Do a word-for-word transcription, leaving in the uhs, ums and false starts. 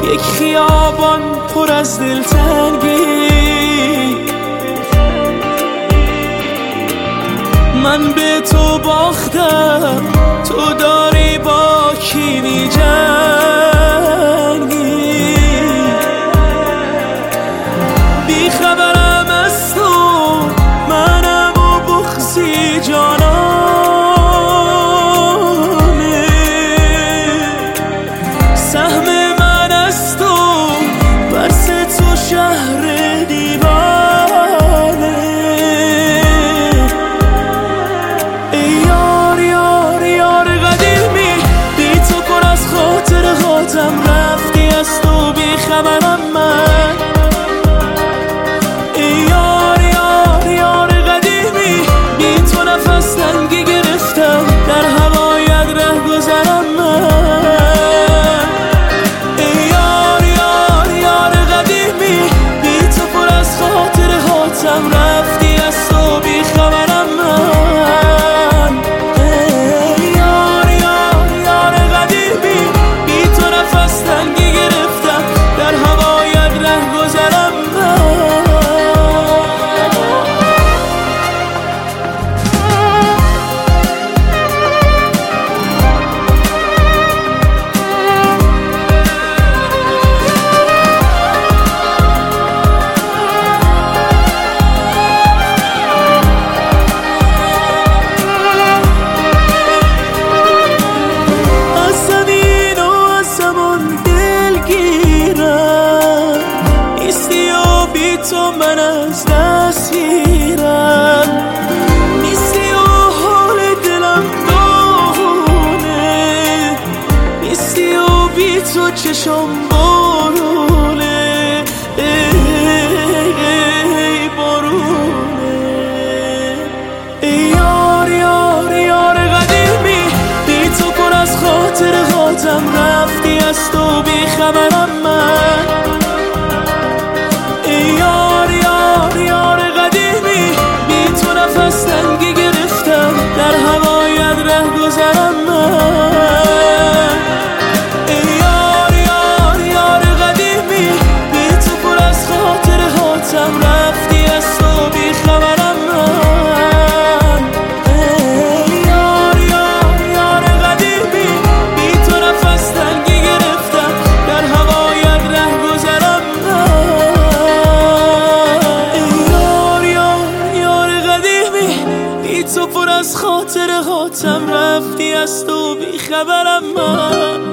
یک خیابان پر از دلتنگی، من به تو باختم، تو داری با کی می‌جنگی. بی خبرم از تو، منم و بغضی جانانه، سهم من از تو، برس تو شهر دیوانه. ای یار یار یار قدیمی، بی تو پر از خاطرهاتم، رفتی از تو بی خبرم من. ای یار یار یار قدیمی، بی تو نفس تنگی گرفتم، در هوایت ره گذرم من. ای یار یار یار قدیمی، بی تو پر از خاطرهاتم، رفتی از تو بی خبرم من. ای یار یار یار قدیمی، بی تو نفس تنگی گرفتم، در هوایت ره گذرم من. تو من از دست گیرم، نیستی و حال دلم داغونه، نیستی و بی تو چشم بارونه. ای بارونه. ای یار یار یار قدیمی، بی تو پر از خاطرهاتم، رفتی از تو بی خبرم من. یار یار یار قدیمی، بی تو نفس تنگی گرفتم، در هوایت ره گذرم من. ای یار یار یار قدیمی، بی تو پر از خاطرهاتم، رفتی از تو بی خبرم من. ای یار یار یار قدیمی، بی تو نفس تنگی گرفتم، در هوایت ره گذرم من. تو پر از خاطرهاتم، رفتی از تو بی خبرم من.